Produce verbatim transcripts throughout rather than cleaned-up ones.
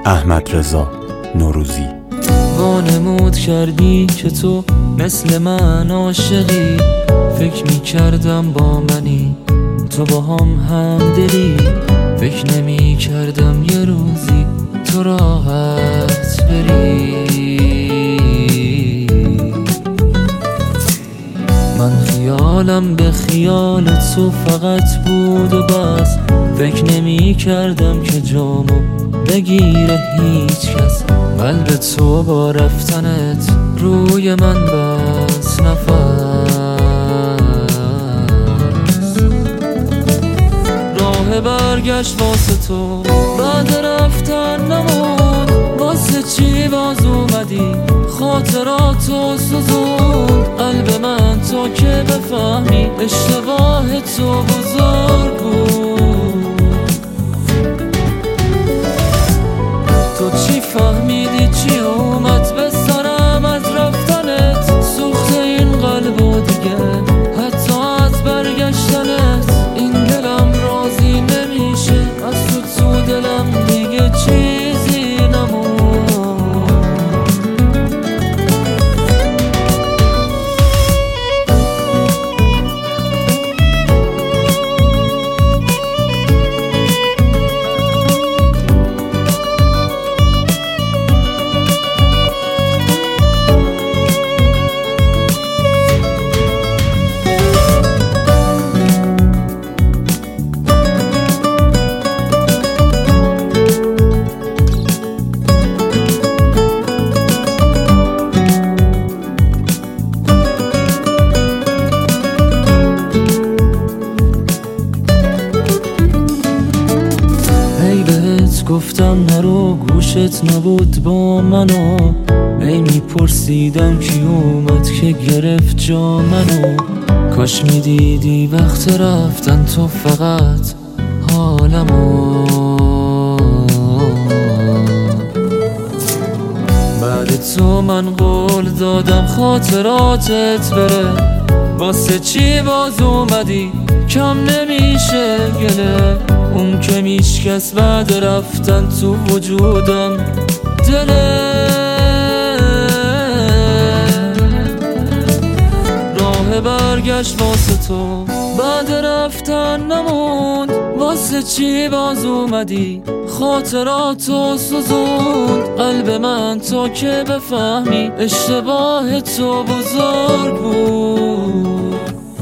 احمدرضا نوروزی. وانمود کردی که تو مثل من عاشقی، فکر می کردم با منی تو با هم هم دلی، فکر نمی کردم یه روزی تو راحت بری. من خیالم به خیال تو فقط بود و بس، فکر نمی کردم که جامو بگیره هیچ کس. قلب تو با رفتنت روی من بس نفس. راه برگشت واسه تو بعد رفتن نموند، واسه چی باز اومدی خاطراتو سوزون. قلب من تو که بفهمی اشتباه تو بزرگ بود. تو چی فهمیدی چی اومد به سرم از رفتنت، سوخت این قلب و دیگه حتی از برگشتنت. این دلم راضی نمیشه از تو، تو دلم دیگه چیزی نمون. گفتم نرو گوشت نبود با منو، ای میپرسیدم کی اومد که گرفت جا منو. کاش میدیدی وقت رفتن تو فقط حالمو. بعد تو من قول دادم خاطراتت بره، واسه چی باز اومدی کم نمیشه گله. اون که میشکست بعد رفتن تو وجودم دله. راه برگشت واسه تو بعد رفتن نموند، واسه چی باز اومدی خاطراتو سوزوند. قلب من تو که بفهمی اشتباه تو بزرگ بود.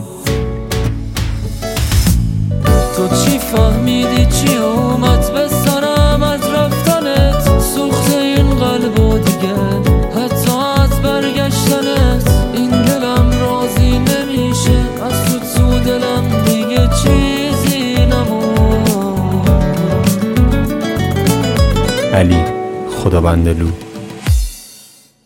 تو چی فهمیدی چی اومد به سرم از رفتنت، سوخت این قلب و دیگه حتی از برگشتنت. این دلم راضی نمیشه از تو، تو دلم دیگه چیزی نمون. علی خدابندلو.